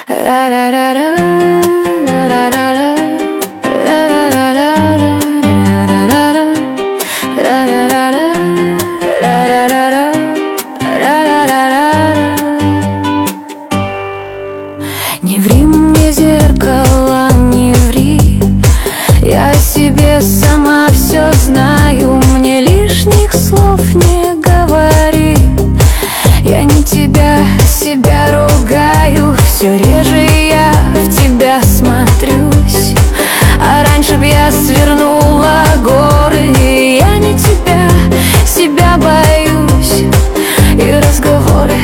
Не ври мне, зеркало, не ври. Я о себе сама все знаю. Мне лишних слов не говори. Я не тебя, себя ругаю. Все реже я в тебя смотрюсь. А раньше б я свернула горы. Я не тебя, себя боюсь. И разговоры,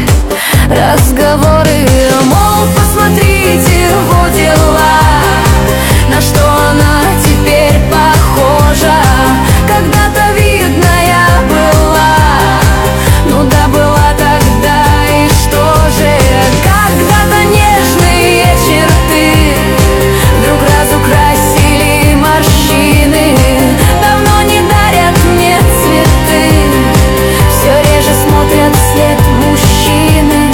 мол, посмотрите его дела. На что она теперь похожа? Когда-то видная была. Ну да, была тогда, и что же? Когда-то нежные черты вдруг разукрасили морщины. Давно не дарят мне цветы. Все реже смотрят вслед мужчины.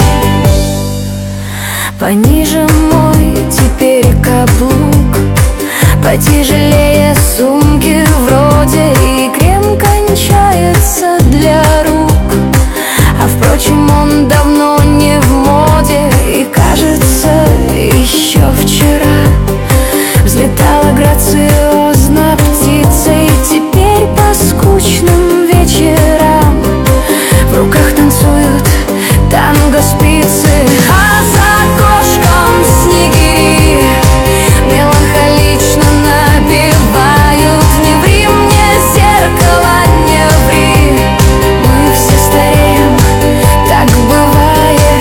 Пониже мой теперь каблук, потяжелее сумки вроде, и крем кончается для рук. А впрочем, он давно не в моде, и кажется, еще вчера взлетала грациозно птицей. Теперь по скучным вечерам в руках танцуют танго спицы. А за окошком снегири меланхолично напевают. Не ври мне, зеркало, не ври. Мы все стареем, так бывает.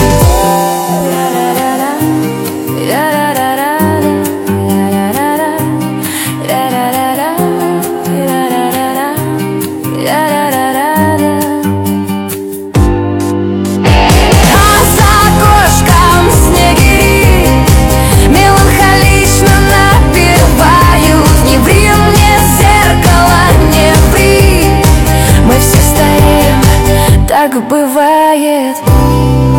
Так бывает.